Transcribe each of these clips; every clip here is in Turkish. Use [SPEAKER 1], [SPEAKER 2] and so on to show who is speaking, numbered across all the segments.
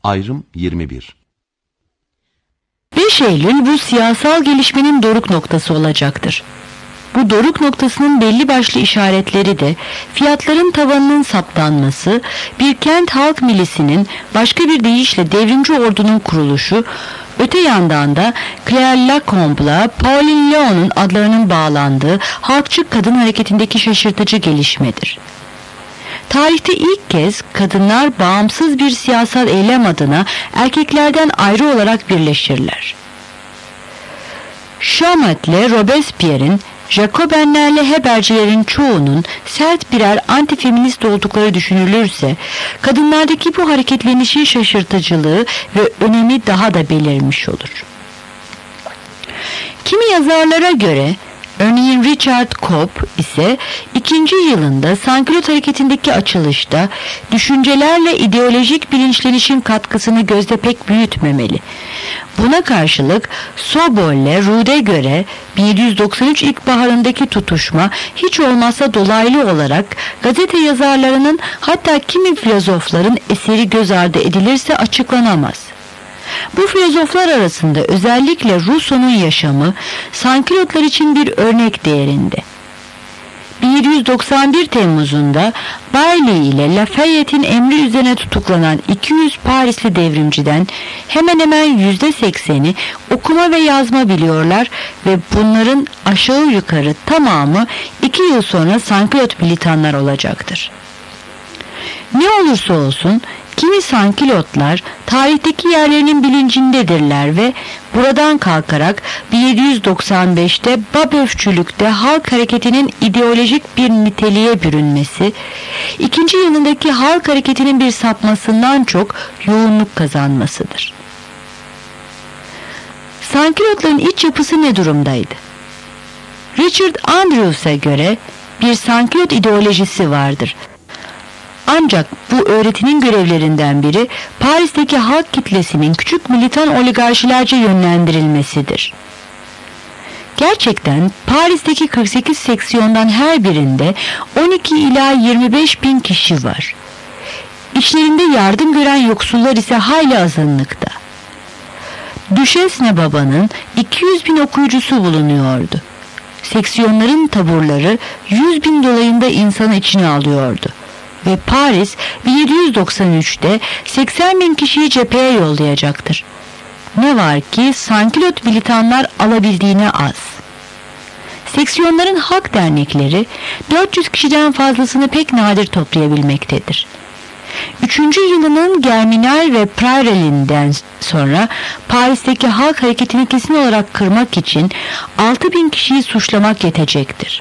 [SPEAKER 1] Ayrım 21.
[SPEAKER 2] 5 Eylül bu siyasal gelişmenin doruk noktası olacaktır. Bu doruk noktasının belli başlı işaretleri de fiyatların tavanının saptanması, bir kent halk milisinin, başka bir deyişle devrimci ordunun kuruluşu, öte yandan da Claire Lacomb'la Pauline Léon'un adlarının bağlandığı halkçı kadın hareketindeki şaşırtıcı gelişmedir. Tarihte ilk kez kadınlar bağımsız bir siyasal eylem adına erkeklerden ayrı olarak birleşirler. Chaumette, Robespierre'in, Jacobenlerle Hebercilerin çoğunun sert birer antifeminist oldukları düşünülürse, kadınlardaki bu hareketlenişin şaşırtıcılığı ve önemi daha da belirmiş olur. Kimi yazarlara göre, örneğin Richard Cobb ise 2. yılında Sankülot hareketindeki açılışta düşüncelerle ideolojik bilinçlenişin katkısını gözde pek büyütmemeli. Buna karşılık Sobol'le Rude'e göre 1793 ilkbaharındaki tutuşma hiç olmazsa dolaylı olarak gazete yazarlarının, hatta kimi filozofların eseri göz ardı edilirse açıklanamaz. Bu filozoflar arasında özellikle Rousseau'nun yaşamı Sankülotlar için bir örnek değerinde. 1791 Temmuz'unda Bailly ile Lafayette'in emri üzerine tutuklanan 200 Parisli devrimciden hemen hemen %80'i okuma ve yazma biliyorlar ve bunların aşağı yukarı tamamı 2 yıl sonra Sankülot militanlar olacaktır. Ne olursa olsun kimi Sankülotlar tarihteki yerlerinin bilincindedirler ve buradan kalkarak 1795'te Babeufçülükte halk hareketinin ideolojik bir niteliğe bürünmesi, 2. yılındaki halk hareketinin bir sapmasından çok yoğunluk kazanmasıdır. Sankülotların iç yapısı ne durumdaydı? Richard Andrews'a göre bir Sankülot ideolojisi vardır. Ancak bu öğretinin görevlerinden biri Paris'teki halk kitlesinin küçük militan oligarşilerce yönlendirilmesidir. Gerçekten Paris'teki 48 seksiyondan her birinde 12 ila 25 bin kişi var. İçlerinde yardım gören yoksullar ise hayli azınlıkta. Düşesne Baba'nın 200 bin okuyucusu bulunuyordu. Seksiyonların taburları 100 bin dolayında insanı içine alıyordu. Ve Paris 1793'te 80 bin kişiyi cepheye yollayacaktır. Ne var ki Sankülot militanlar alabildiğine az. Seksiyonların halk dernekleri 400 kişiden fazlasını pek nadir toplayabilmektedir. 3. yılının Germinal ve Prairiel'inden sonra Paris'teki halk hareketini kesin olarak kırmak için 6 bin kişiyi suçlamak yetecektir.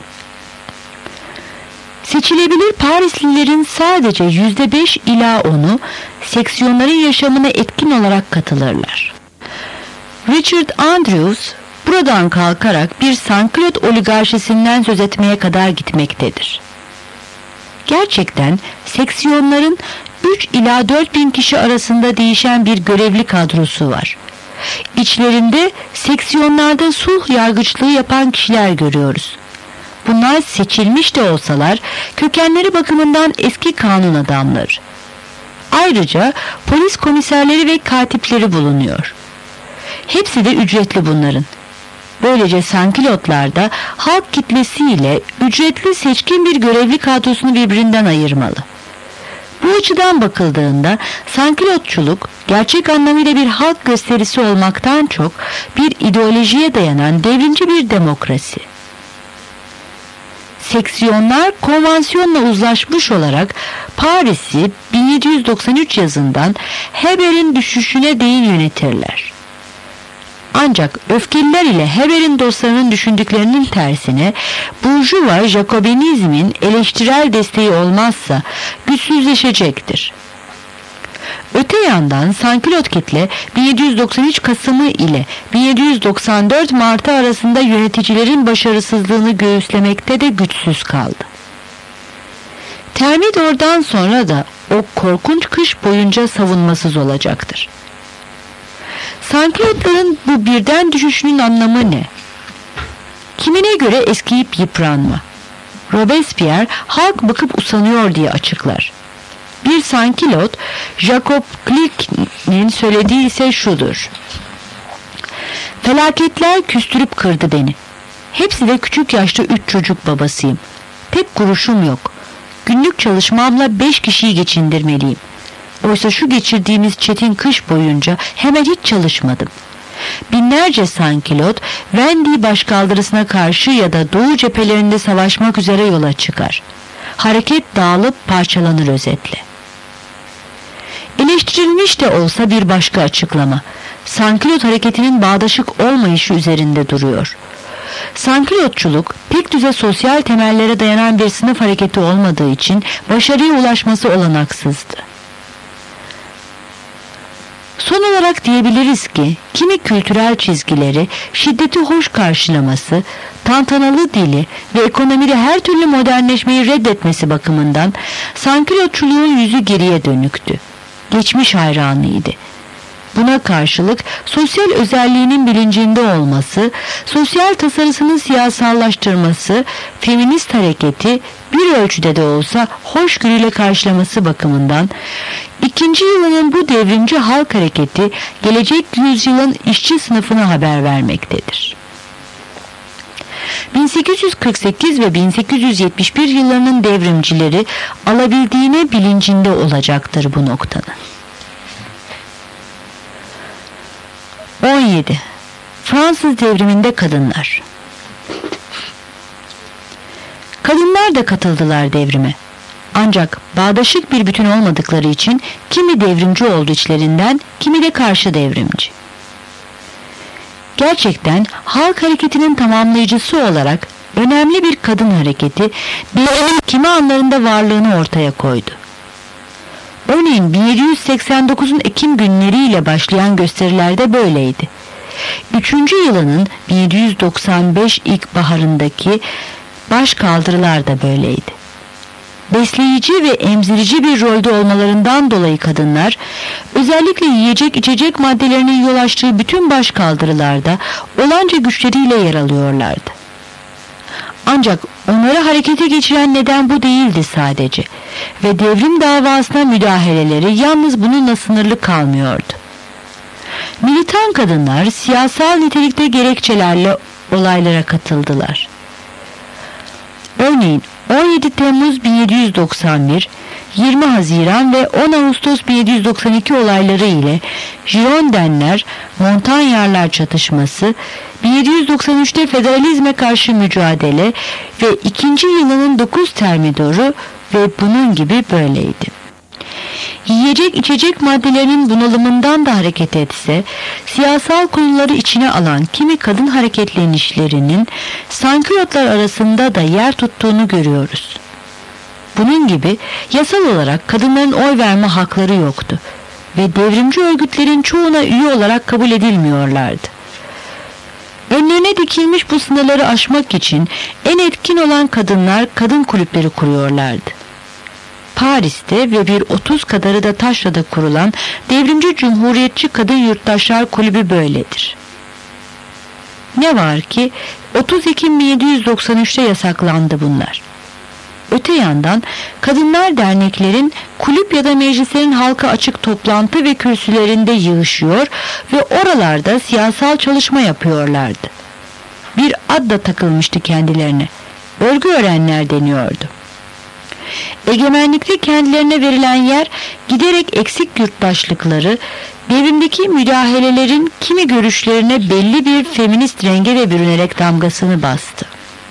[SPEAKER 2] Seçilebilir Parislilerin sadece %5 ila 10'u seksiyonların yaşamına etkin olarak katılırlar. Richard Andrews buradan kalkarak bir Sankülot oligarşisinden söz etmeye kadar gitmektedir. Gerçekten seksiyonların 3 ila 4 bin kişi arasında değişen bir görevli kadrosu var. İçlerinde seksiyonlarda sulh yargıçlığı yapan kişiler görüyoruz. Bunlar seçilmiş de olsalar kökenleri bakımından eski kanun adamları. Ayrıca polis komiserleri ve katipleri bulunuyor. Hepsi de ücretli bunların. Böylece Sankülotlar da halk kitlesiyle ücretli seçkin bir görevli kadrosunu birbirinden ayırmalı. Bu açıdan bakıldığında Sankülotçuluk gerçek anlamıyla bir halk gösterisi olmaktan çok bir ideolojiye dayanan devrimci bir demokrasi. Seksiyonlar konvansiyonla uzlaşmış olarak Paris'i 1793 yazından Heber'in düşüşüne değin yönetirler. Ancak öfkeliler ile Heber'in dostlarının düşündüklerinin tersine Burjuva Jacobenizmin eleştirel desteği olmazsa güçsüzleşecektir. Öte yandan Sankülot kitle 1793 Kasım'ı ile 1794 Mart'ı arasında yöneticilerin başarısızlığını göğüslemekte de güçsüz kaldı. Thermidor'dan sonra da o korkunç kış boyunca savunmasız olacaktır. Sankülotların bu birden düşüşünün anlamı ne? Kimine göre eskiyip yıpranma. Robespierre halk bakıp usanıyor diye açıklar. Bir Sankülot Jacob Klick'nin söylediği ise şudur: felaketler küstürüp kırdı beni. Hepsi de küçük yaşta 3 çocuk babasıyım. Tek kuruşum yok. Günlük çalışmamla 5 kişiyi geçindirmeliyim. Oysa şu geçirdiğimiz çetin kış boyunca hemen hiç çalışmadım. Binlerce sankilot Vendi'yi başkaldırısına karşı ya da Doğu cephelerinde savaşmak üzere yola çıkar. Hareket dağılıp parçalanır özetle. Eleştirilmiş de olsa bir başka açıklama, sankilot hareketinin bağdaşık olmayışı üzerinde duruyor. Sankilotçuluk pek düze sosyal temellere dayanan bir sınıf hareketi olmadığı için başarıya ulaşması olanaksızdı. Son olarak diyebiliriz ki kimi kültürel çizgileri, şiddeti hoş karşılaması, tantanalı dili ve ekonomide her türlü modernleşmeyi reddetmesi bakımından sankilotçuluğun yüzü geriye dönüktü. Geçmiş hayranıydı. Buna karşılık sosyal özelliğinin bilincinde olması, sosyal tasarısını siyasallaştırması, feminist hareketi bir ölçüde de olsa hoşgörüyle karşılaması bakımından ikinci yılının bu devrimci halk hareketi gelecek yüzyılın işçi sınıfına haber vermektedir. 1848 ve 1871 yıllarının devrimcileri alabildiğine bilincinde olacaktır bu noktanın. 17. Fransız devriminde kadınlar. Kadınlar da katıldılar devrime. Ancak bağdaşık bir bütün olmadıkları için kimi devrimci oldu içlerinden, kimi de karşı devrimci. Gerçekten halk hareketinin tamamlayıcısı olarak önemli bir kadın hareketi devrimin kimi anlarında varlığını ortaya koydu. Örneğin 1789'un Ekim günleriyle başlayan gösterilerde böyleydi. 3. yılının 1795 ilkbaharındaki başkaldırılar da böyleydi. Besleyici ve emzirici bir rolde olmalarından dolayı kadınlar, özellikle yiyecek içecek maddelerinin yol açtığı bütün başkaldırılarda olanca güçleriyle yer alıyorlardı. Ancak onları harekete geçiren neden bu değildi sadece ve devrim davasına müdahaleleri yalnız bununla sınırlı kalmıyordu. Militan kadınlar siyasal nitelikte gerekçelerle olaylara katıldılar. Örneğin 17 Temmuz 1791, 20 Haziran ve 10 Ağustos 1792 olayları ile Girondenler, Montagnarlar çatışması, 1793'te federalizme karşı mücadele ve 2. yılının 9 Termidoru ve bunun gibi böyleydi. Yiyecek içecek maddelerinin bunalımından da hareket etse, siyasal konuları içine alan kimi kadın hareketlenişlerinin sankilotlar arasında da yer tuttuğunu görüyoruz. Bunun gibi yasal olarak kadınların oy verme hakları yoktu ve devrimci örgütlerin çoğuna üye olarak kabul edilmiyorlardı. Önlerine dikilmiş bu sınırları aşmak için en etkin olan kadınlar kadın kulüpleri kuruyorlardı. Paris'te ve bir 30 kadarı da Taşra'da kurulan Devrimci Cumhuriyetçi Kadın Yurttaşlar Kulübü böyledir. Ne var ki 30 Ekim 1793'te yasaklandı bunlar. Öte yandan kadınlar derneklerin kulüp ya da meclislerin halka açık toplantı ve kürsülerinde yığışıyor ve oralarda siyasal çalışma yapıyorlardı. Bir ad da takılmıştı kendilerine. Örgü örenler deniyordu. Egemenlikte kendilerine verilen yer giderek eksik yurttaşlıkları, devrimdeki müdahalelerin kimi görüşlerine belli bir feminist renge de bürünerek damgasını bastı.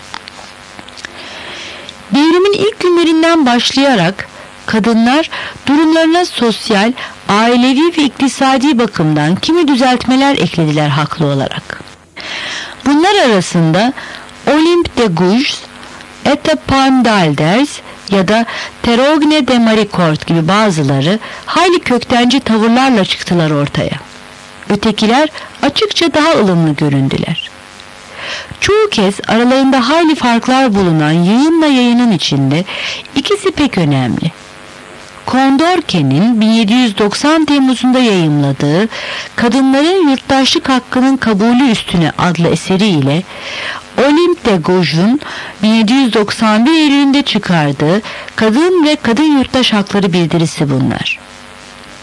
[SPEAKER 2] Devrimin ilk günlerinden başlayarak kadınlar durumlarına sosyal, ailevi ve iktisadi bakımdan kimi düzeltmeler eklediler haklı olarak. Bunlar arasında Olympe de Gouges, Etta Palme d'Alders ya da Terogne de Maricourt gibi bazıları hayli köktenci tavırlarla çıktılar ortaya. Ötekiler açıkça daha ılımlı göründüler. Çoğu kez aralarında hayli farklar bulunan yayınla yayının içinde ikisi pek önemli. Condorcet'in 1790 Temmuz'unda yayımladığı Kadınların Yurttaşlık Hakkının Kabulü Üstüne adlı eseriyle Olympe de Gouges'un 1791 Eylül'ünde çıkardığı Kadın ve Kadın Yurttaş Hakları bildirisi bunlar.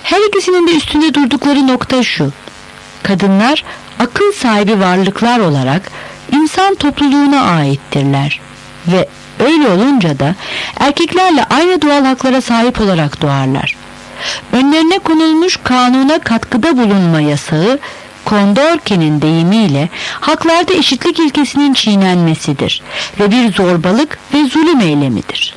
[SPEAKER 2] Her ikisinin de üstünde durdukları nokta şu: kadınlar akıl sahibi varlıklar olarak insan topluluğuna aittirler ve öyle olunca da erkeklerle aynı doğal haklara sahip olarak doğarlar. Önlerine konulmuş kanuna katkıda bulunma yasağı, Condorcet'in deyimiyle haklarda eşitlik ilkesinin çiğnenmesidir ve bir zorbalık ve zulüm eylemidir.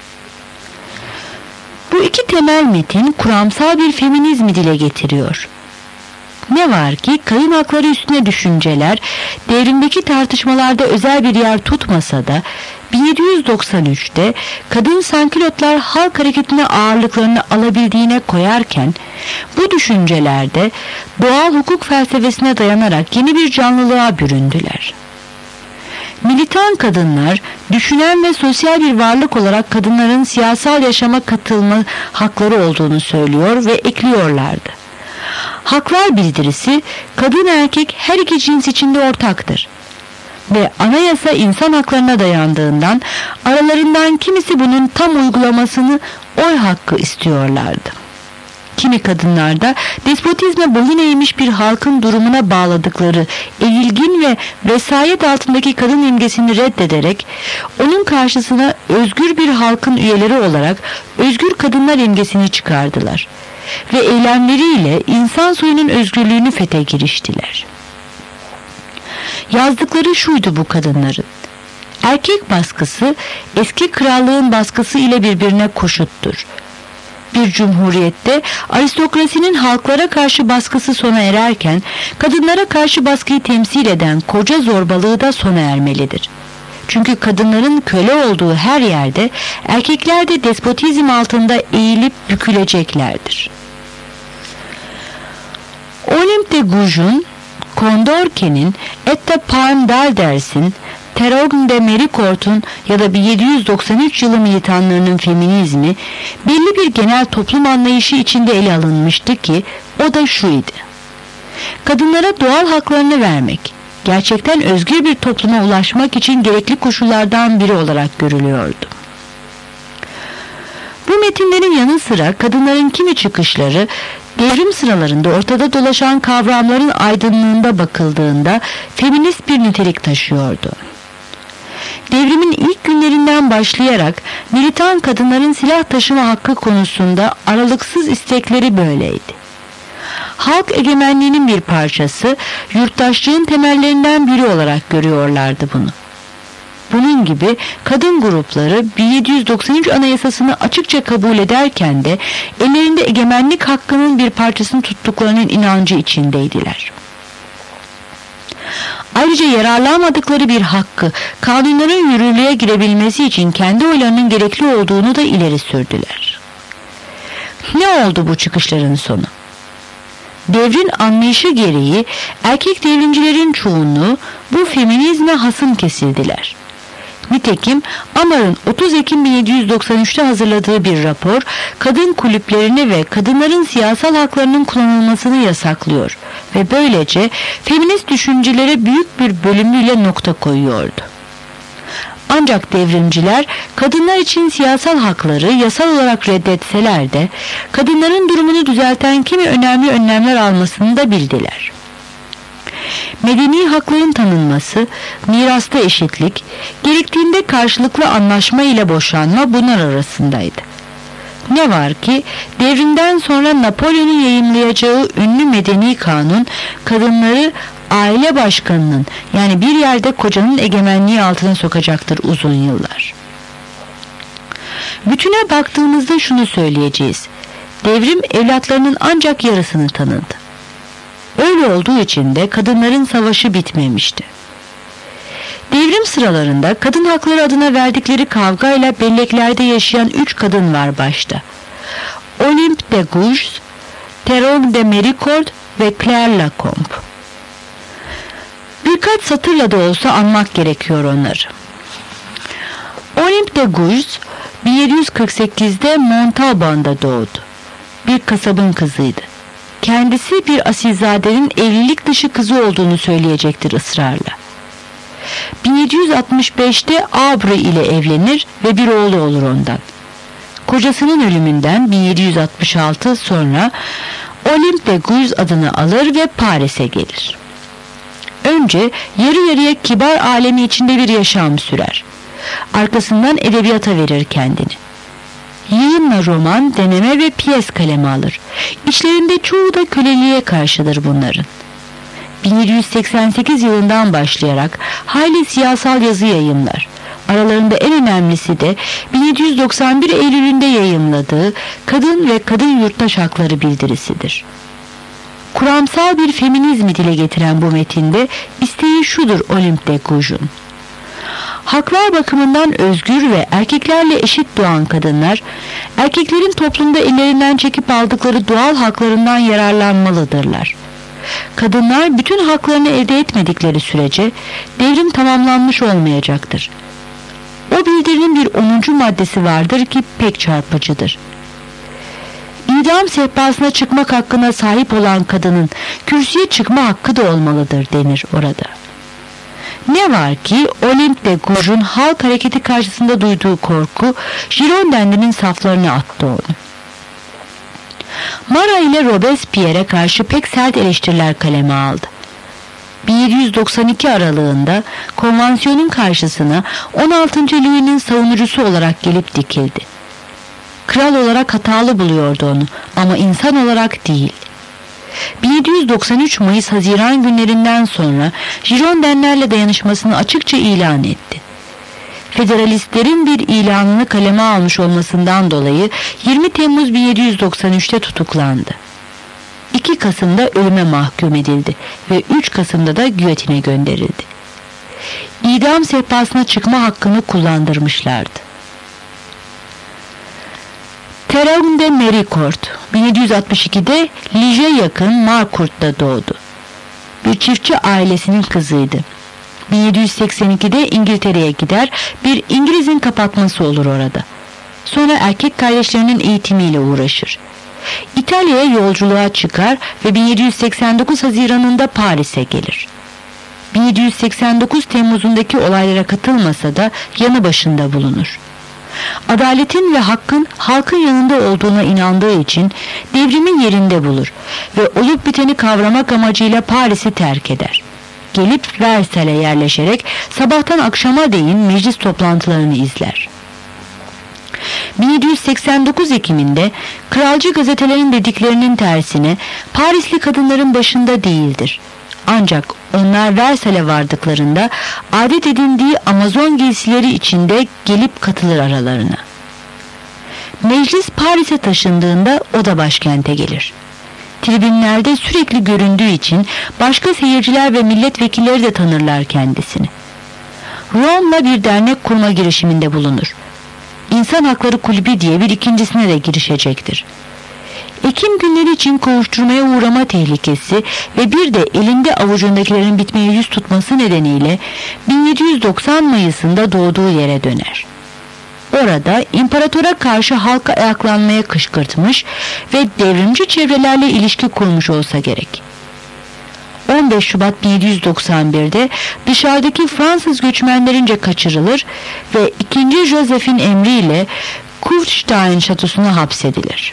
[SPEAKER 2] Bu iki temel metin kuramsal bir feminizmi dile getiriyor. Ne var ki kadın hakları üstüne düşünceler devrimdeki tartışmalarda özel bir yer tutmasa da 1793'te kadın sankülotlar halk hareketine ağırlıklarını alabildiğine koyarken bu düşüncelerde doğal hukuk felsefesine dayanarak yeni bir canlılığa büründüler. Militan kadınlar düşünen ve sosyal bir varlık olarak kadınların siyasal yaşama katılma hakları olduğunu söylüyor ve ekliyorlardı. Haklar bildirisi kadın erkek her iki cins içinde ortaktır ve anayasa insan haklarına dayandığından aralarından kimisi bunun tam uygulamasını oy hakkı istiyorlardı. Kimi kadınlar da despotizme boyun eğmiş bir halkın durumuna bağladıkları eğilgin ve vesayet altındaki kadın imgesini reddederek onun karşısına özgür bir halkın üyeleri olarak özgür kadınlar imgesini çıkardılar ve eylemleriyle insan soyunun özgürlüğünü fethe giriştiler. Yazdıkları şuydu bu kadınların: erkek baskısı eski krallığın baskısı ile birbirine koşuttur. Bir cumhuriyette aristokrasinin halklara karşı baskısı sona ererken kadınlara karşı baskıyı temsil eden koca zorbalığı da sona ermelidir. Çünkü kadınların köle olduğu her yerde erkekler de despotizm altında eğilip büküleceklerdir. Olympe de Gouges'un, Condorcet'in, Etta Parme-Dalders'in, Therogne de Mericourt'un ya da 1793 yılı militanlarının feminizmi belli bir genel toplum anlayışı içinde ele alınmıştı ki o da şuydu: kadınlara doğal haklarını vermek gerçekten özgür bir topluma ulaşmak için gerekli koşullardan biri olarak görülüyordu. Bu metinlerin yanı sıra kadınların kimi çıkışları devrim sıralarında ortada dolaşan kavramların aydınlığında bakıldığında feminist bir nitelik taşıyordu. Devrimin ilk günlerinden başlayarak militan kadınların silah taşıma hakkı konusunda aralıksız istekleri böyleydi. Halk egemenliğinin bir parçası, yurttaşlığın temellerinden biri olarak görüyorlardı bunu. Bunun gibi kadın grupları 1793 Anayasasını açıkça kabul ederken de ellerinde egemenlik hakkının bir parçasını tuttuklarının inancı içindeydiler. Ayrıca yararlanmadıkları bir hakkı kanunların yürürlüğe girebilmesi için kendi oylarının gerekli olduğunu da ileri sürdüler. Ne oldu bu çıkışların sonu? Devrin anlayışı gereği erkek devrimcilerin çoğunluğu bu feminizme hasım kesildiler. Nitekim Amar'ın 30 Ekim 1793'te hazırladığı bir rapor kadın kulüplerini ve kadınların siyasal haklarının kullanılmasını yasaklıyor ve böylece feminist düşüncelere büyük bir bölümüyle nokta koyuyordu. Ancak devrimciler kadınlar için siyasal hakları yasal olarak reddetseler de kadınların durumunu düzelten kimi önemli önlemler almasını da bildiler. Medeni hakların tanınması, mirasta eşitlik, gerektiğinde karşılıklı anlaşma ile boşanma bunlar arasındaydı. Ne var ki devrimden sonra Napolyon'un yayımlayacağı ünlü medeni kanun kadınları aile başkanının yani bir yerde kocanın egemenliği altına sokacaktır uzun yıllar. Bütüne baktığımızda şunu söyleyeceğiz: devrim evlatlarının ancak yarısını tanıdı. Öyle olduğu için de kadınların savaşı bitmemişti. Devrim sıralarında kadın hakları adına verdikleri kavgayla belleklerde yaşayan 3 kadın var başta: Olympe de Gouges, Therogne de Mericourt ve Claire Lacombe. Birkaç satırla da olsa anmak gerekiyor onları. Olympe de Gouges 1748'de Montauban'da doğdu. Bir kasabın kızıydı. Kendisi bir asilzadenin evlilik dışı kızı olduğunu söyleyecektir ısrarla. 1765'te Aubry ile evlenir ve bir oğlu olur ondan. kocasının ölümünden 1766 sonra Olympe de Gouges adını alır ve Paris'e gelir. Önce yarı yarıya kibar alemi içinde bir yaşam sürer. Arkasından edebiyata verir kendini. Yığınla roman, deneme ve piyes kaleme alır. İçlerinde çoğu da köleliğe karşıdır bunların. 1788 yılından başlayarak hayli siyasal yazı yayımlar. Aralarında en önemlisi de 1791 Eylül'ünde yayımladığı Kadın ve Kadın Yurttaş Hakları bildirisidir. Kuramsal bir feminizmi dile getiren bu metinde isteği şudur Olympe de Gouges'un: haklar bakımından özgür ve erkeklerle eşit doğan kadınlar, erkeklerin toplumda ellerinden çekip aldıkları doğal haklarından yararlanmalıdırlar. Kadınlar bütün haklarını elde etmedikleri sürece devrim tamamlanmış olmayacaktır. O bildirinin bir 10. maddesi vardır ki pek çarpıcıdır. İdam sehpasına çıkmak hakkına sahip olan kadının kürsüye çıkma hakkı da olmalıdır denir orada. Ne var ki Olympe de Gouges'un halk hareketi karşısında duyduğu korku Girondinlerin saflarına attı onu. Marat ile Robespierre'e karşı pek sert eleştiriler kaleme aldı. 1792 aralığında konvansiyonun karşısına 16. Louis'nin savunucusu olarak gelip dikildi. Kral olarak hatalı buluyordu onu ama insan olarak değil. 1793 Mayıs-Haziran günlerinden sonra Girondinlerle dayanışmasını açıkça ilan etti. Federalistlerin bir ilanını kaleme almış olmasından dolayı 20 Temmuz 1793'te tutuklandı. 2 Kasım'da ölüme mahkum edildi ve 3 Kasım'da da giyotine gönderildi. İdam sehpasına çıkma hakkını kullandırmışlardı. Théroigne de Méricourt 1762'de Lige'ye yakın Marcourt'ta doğdu. Bir çiftçi ailesinin kızıydı. 1782'de İngiltere'ye gider, bir İngiliz'in kapatması olur orada. Sonra erkek kardeşlerinin eğitimiyle uğraşır. İtalya'ya yolculuğa çıkar ve 1789 Haziran'ında Paris'e gelir. 1789 Temmuz'undaki olaylara katılmasa da yanı başında bulunur. Adaletin ve hakkın halkın yanında olduğuna inandığı için devrimin yerinde bulur ve olup biteni kavramak amacıyla Paris'i terk eder. Gelip Versailles'e yerleşerek sabahtan akşama değin meclis toplantılarını izler. 1789 Ekim'inde kralcı gazetelerin dediklerinin tersine Parisli kadınların başında değildir. Ancak onlar Versailles'e vardıklarında adet edindiği Amazon giysileri içinde gelip katılır aralarına. Meclis Paris'e taşındığında o da başkente gelir. Tribünlerde sürekli göründüğü için başka seyirciler ve milletvekilleri de tanırlar kendisini. Rome'la bir dernek kurma girişiminde bulunur. İnsan Hakları Kulübü diye bir ikincisine de girişecektir. Ekim günleri için kovuşturmaya uğrama tehlikesi ve bir de elinde avucundakilerin bitmeye yüz tutması nedeniyle 1790 Mayıs'ında doğduğu yere döner. Orada imparatora karşı halka ayaklanmaya kışkırtmış ve devrimci çevrelerle ilişki kurmuş olsa gerek. 15 Şubat 1791'de dışarıdaki Fransız göçmenlerince kaçırılır ve 2. Joseph'in emriyle Kufstein şatosuna hapsedilir.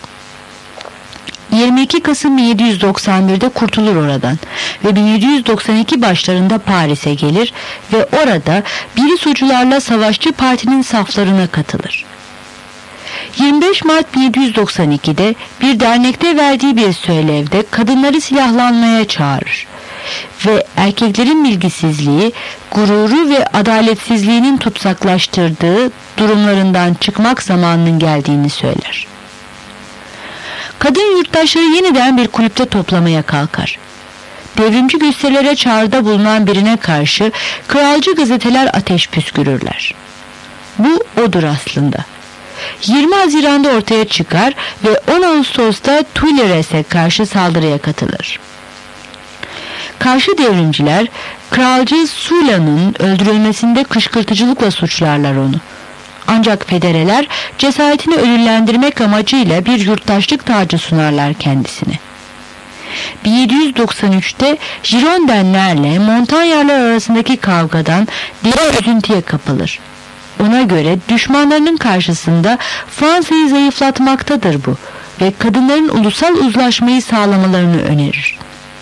[SPEAKER 2] 22 Kasım 1791'de kurtulur oradan ve 1792 başlarında Paris'e gelir ve orada Birisucularla Savaşçı Parti'nin saflarına katılır. 25 Mart 1792'de bir dernekte verdiği bir söylevde kadınları silahlanmaya çağırır ve erkeklerin bilgisizliği, gururu ve adaletsizliğinin tutsaklaştırdığı durumlarından çıkmak zamanının geldiğini söyler. Kadın yurttaşları yeniden bir kulüpte toplamaya kalkar. Devrimci gösterilere çağrıda bulunan birine karşı kralcı gazeteler ateş püskürürler. Bu odur aslında. 20 Haziran'da ortaya çıkar ve 10 Ağustos'ta Tuileres'e karşı saldırıya katılır. Karşı devrimciler kralcı Sula'nın öldürülmesinde kışkırtıcılıkla suçlarlar onu. Ancak federeler cesaretini ödüllendirmek amacıyla bir yurttaşlık tacı sunarlar kendisine. 1793'te Girondinlerle Montagnarlar arasındaki kavgadan derin üzüntüye kapılır. Ona göre düşmanlarının karşısında Fransa'yı zayıflatmaktadır bu ve kadınların ulusal uzlaşmayı sağlamalarını önerir.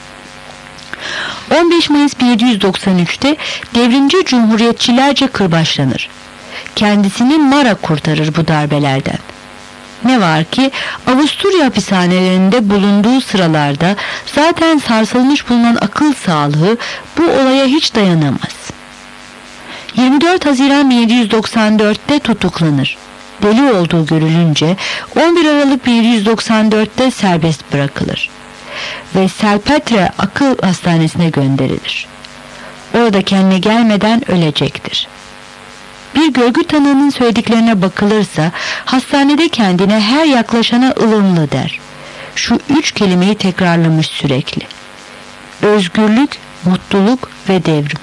[SPEAKER 2] 15 Mayıs 1793'te devrimci cumhuriyetçilerce kırbaçlanır. Kendisini Marat kurtarır bu darbelerden. Ne var ki Avusturya hapishanelerinde bulunduğu sıralarda zaten sarsılmış bulunan akıl sağlığı bu olaya hiç dayanamaz. 24 Haziran 1794'te tutuklanır. Deli olduğu görülünce 11 Aralık 1794'te serbest bırakılır ve Salpetre Akıl Hastanesi'ne gönderilir. Orada kendine gelmeden ölecektir. Bir görgü tanığının söylediklerine bakılırsa hastanede kendine her yaklaşana ılımlı der. Şu 3 kelimeyi tekrarlamış sürekli: özgürlük, mutluluk ve devrim.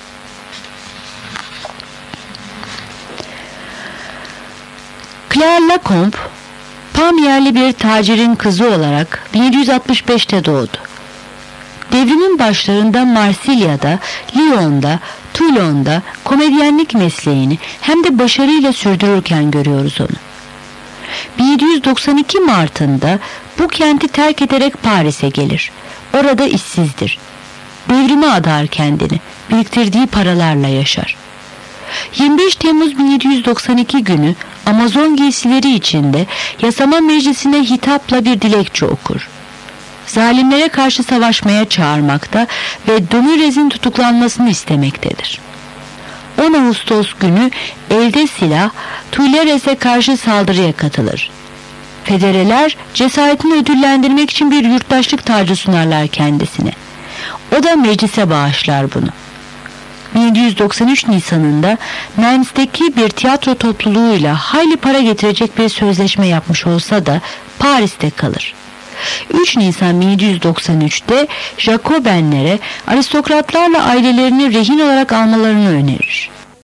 [SPEAKER 2] Claire Lacombe, Pamiyerli bir tacirin kızı olarak 1765'te doğdu. Devrimin başlarında Marsilya'da, Lyon'da, Toulon'da komedyenlik mesleğini hem de başarıyla sürdürürken görüyoruz onu. 1792 Mart'ında bu kenti terk ederek Paris'e gelir. Orada işsizdir. Devrime adar kendini, biriktirdiği paralarla yaşar. 25 Temmuz 1792 günü Amazon giysileri içinde yasama meclisine hitapla bir dilekçe okur. Zalimlere karşı savaşmaya çağırmakta ve Domürez'in tutuklanmasını istemektedir. 10 Ağustos günü elde silah Tuileres'e karşı saldırıya katılır. Federeler cesaretini ödüllendirmek için bir yurttaşlık tacı sunarlar kendisine. O da meclise bağışlar bunu. 1793 Nisan'ında Nancy'deki bir tiyatro topluluğuyla hayli para getirecek bir sözleşme yapmış olsa da Paris'te kalır. 3 Nisan 1793'te Jacobenlere aristokratlarla ailelerini rehin olarak almalarını önerir.